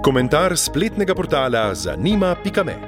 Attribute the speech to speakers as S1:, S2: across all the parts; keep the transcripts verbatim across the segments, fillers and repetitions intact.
S1: Komentar spletnega portala zanima pika me.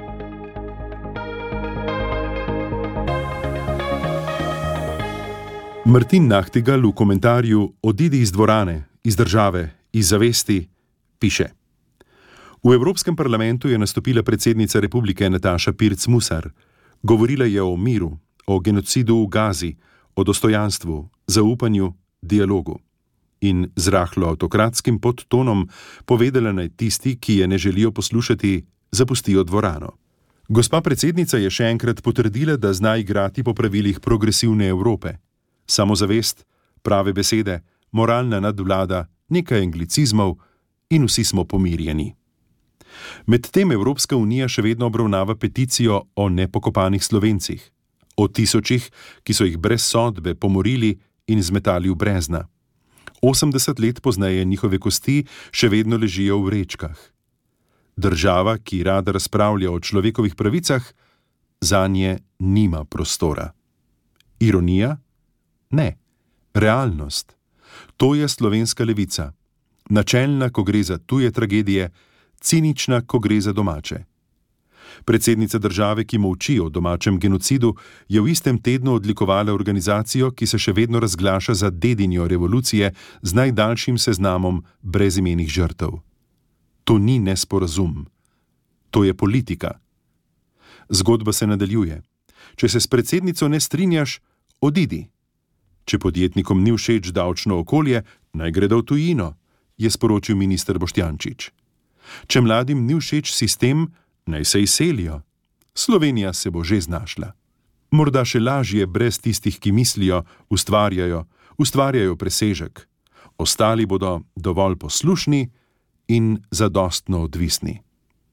S1: Martin Nachtigal v komentarju Odidi iz dvorane, iz države, iz zavesti piše: V Evropskem parlamentu je nastopila predsednica republike Nataša Pirc Musar. Govorila je o miru, o genocidu v Gazi, o dostojanstvu, zaupanju, dialogu. In z rahlo avtokratskim podtonom povedala naj tisti, ki je ne želijo poslušati, zapustijo dvorano. Gospa predsednica je še enkrat potrdila, da zna igrati po pravilih progresivne Evrope. Samozavest, prave besede, moralna nadvlada, nekaj anglicizmov in vsi smo pomirjeni. Medtem Evropska unija še vedno obravnava peticijo o nepokopanih Slovencih, o tisočih, ki so jih brez sodbe pomorili in zmetali v brezna. osemdeset let pozneje njihove kosti še vedno ležijo v vrečkah. Država, ki rada razpravlja o človekovih pravicah, zanje nima prostora. Ironija? Ne. Realnost. To je slovenska levica. Načelna, ko gre za tuje tragedije, cinična, ko gre za domače. Predsednica države, ki molči o domačem genocidu, je v istem tednu odlikovala organizacijo, ki se še vedno razglaša za dedinjo revolucije z najdaljšim seznamom brezimenih žrtev. To ni nesporazum. To je politika. Zgodba se nadaljuje. Če se s predsednico ne strinjaš, odidi. Če podjetnikom ni všeč davčno okolje, naj gredo v tujino, je sporočil minister Boštjančič. Če mladim ni všeč sistem, naj se izselijo. Slovenija se bo že znašla. Morda še lažje brez tistih, ki mislijo, ustvarjajo, ustvarjajo presežek. Ostali bodo dovolj poslušni in zadostno odvisni.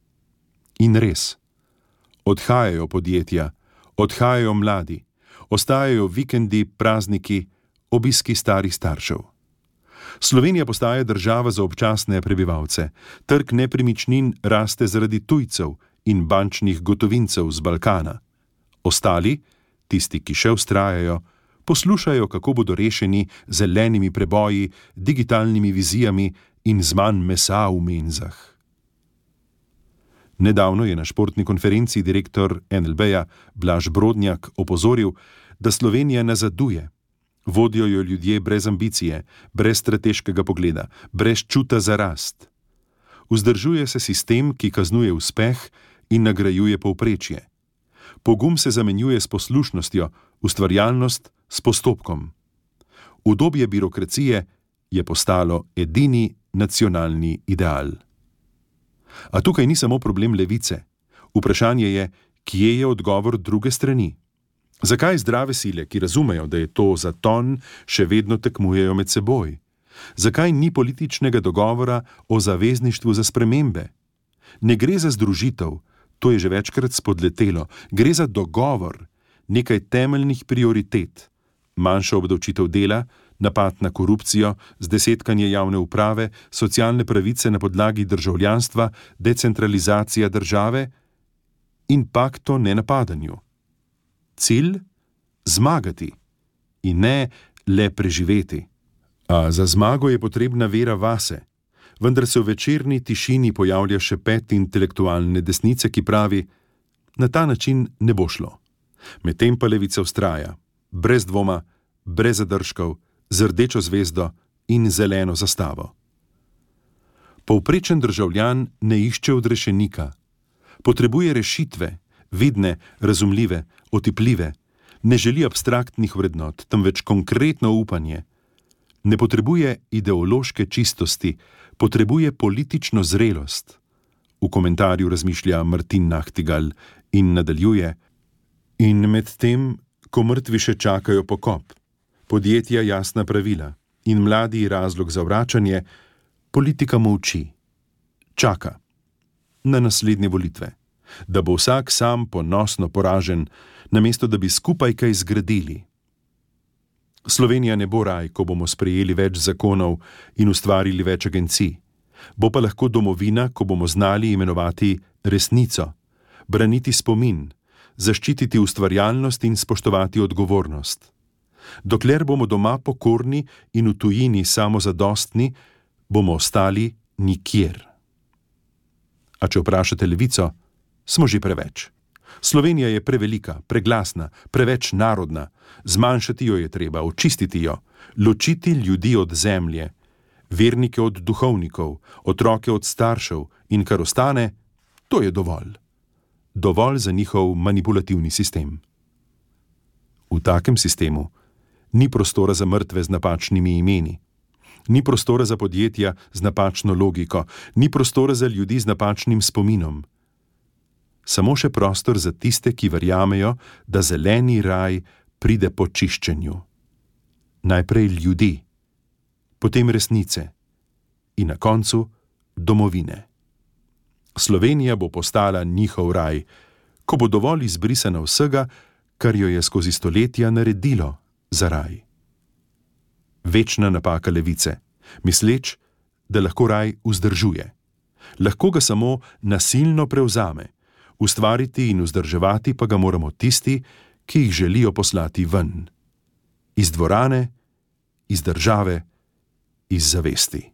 S1: In res. Odhajajo podjetja, odhajajo mladi, ostajajo vikendi, prazniki, obiski starih staršev. Slovenija postaja država za občasne prebivalce. Trg nepremičnin raste zaradi tujcev in bančnih gotovincev z Balkana. Ostali, tisti, ki še vztrajajo, poslušajo, kako bodo rešeni z zelenimi preboji, digitalnimi vizijami in z manj mesa v menzah. Nedavno je na športni konferenci direktor en el be-ja Blaž Brodnjak opozoril, da Slovenija nazaduje. Vodijo jo ljudje brez ambicije, brez strateškega pogleda, brez čuta za rast. Vzdržuje se sistem, ki kaznuje uspeh in nagrajuje povprečje. Pogum se zamenjuje s poslušnostjo, ustvarjalnost s postopkom. Udobje birokracije je postalo edini nacionalni ideal. A tukaj ni samo problem levice. Vprašanje je, kje je odgovor druge strani. Zakaj zdrave sile, ki razumejo, da je to zaton, še vedno tekmujejo med seboj? Zakaj ni političnega dogovora o zavezništvu za spremembe? Ne gre za združitev, to je že večkrat spodletelo, gre za dogovor, nekaj temeljnih prioritet. Manjša obdavčitev dela, napad na korupcijo, zdesetkanje javne uprave, socialne pravice na podlagi državljanstva, decentralizacija države in pakt o nenapadanju. Cilj? Zmagati. In ne le preživeti. A za zmago je potrebna vera vase. Vendar se v večerni tišini pojavlja še pet intelektualne desnice, ki pravi, na ta način ne bo šlo. Medtem pa levica vztraja. Brez dvoma, brez zadržkov, z rdečo zvezdo in zeleno zastavo. Povprečen državljan ne išče odrešenika. Potrebuje rešitve, vidne, razumljive, otipljive, ne želi abstraktnih vrednot, temveč konkretno upanje. Ne potrebuje ideološke čistosti, potrebuje politično zrelost. V komentarju razmišlja Martin Nachtigal in nadaljuje: In medtem, ko mrtvi še čakajo pokop, podjetja jasna pravila in mladi razlog za vračanje, politika molči. Čaka. Na naslednje volitve. Da bo vsak sam ponosno poražen, namesto da bi skupaj kaj zgradili. Slovenija ne bo raj, ko bomo sprejeli več zakonov in ustvarili več agencij. Bo pa lahko domovina, ko bomo znali imenovati resnico, braniti spomin, zaščititi ustvarjalnost in spoštovati odgovornost. Dokler bomo doma pokorni in v tujini samozadostni, bomo ostali nikjer. A če vprašate levico, smo že preveč. Slovenija je prevelika, preglasna, preveč narodna. Zmanjšati jo je treba, očistiti jo, ločiti ljudi od zemlje, vernike od duhovnikov, otroke od staršev in kar ostane, to je dovolj. Dovolj za njihov manipulativni sistem. V takem sistemu ni prostora za mrtve z napačnimi imeni, ni prostora za podjetja z napačno logiko, ni prostora za ljudi z napačnim spominom. Samo še prostor za tiste, ki verjamejo, da zeleni raj pride po čiščenju. Najprej ljudi, potem resnice in na koncu domovine. Slovenija bo postala njihov raj, ko bo dovolj izbrisana vsega, kar jo je skozi stoletja naredilo za raj. Večna napaka levice, misleč, da lahko raj vzdržuje. Lahko ga samo nasilno prevzame, ustvariti in vzdrževati pa ga moramo tisti, ki jih želijo poslati ven. Iz dvorane, iz države, iz zavesti.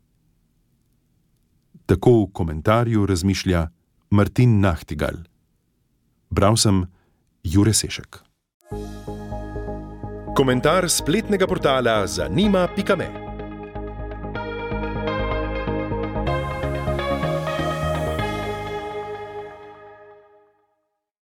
S1: Tako v komentarju razmišlja Martin Nachtigal. Bral sem Jure Sešek. Komentar spletnega portala zanima pika me.